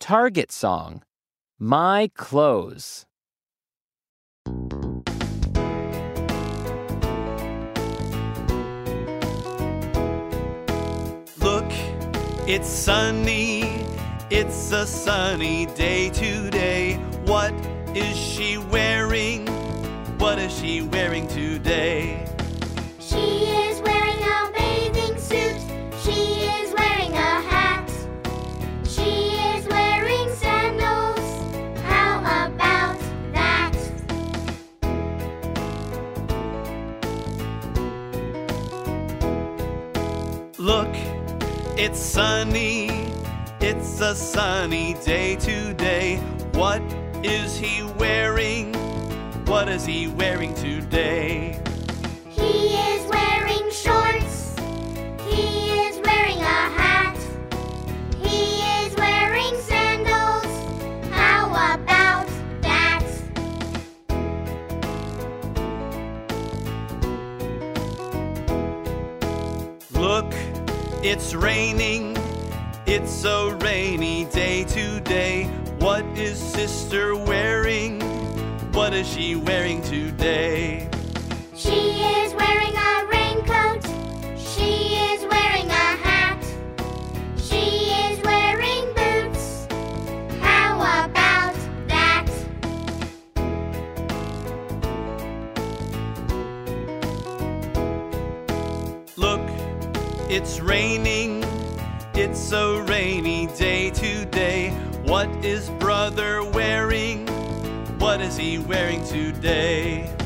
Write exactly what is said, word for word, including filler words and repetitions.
Target song, My Clothes. Look, it's sunny, it's a sunny day today. What is she wearing? What is she wearing today? She is wearing a bathing suit. She is wearing a hat. She is wearing sandals. How about that? Look, it's sunny, it's a sunny day today. What is he wearing? What is he wearing today? He is wearing shorts. He is wearing a hat. He is wearing sandals. How about that? Look, it's raining, it's a rainy day today. What is sister wearing? What is she wearing today? She is wearing a raincoat. She is wearing a hat. She is wearing boots. How about that? Look, it's raining, it's a rainy day today. What is brother wearing? What is he wearing today?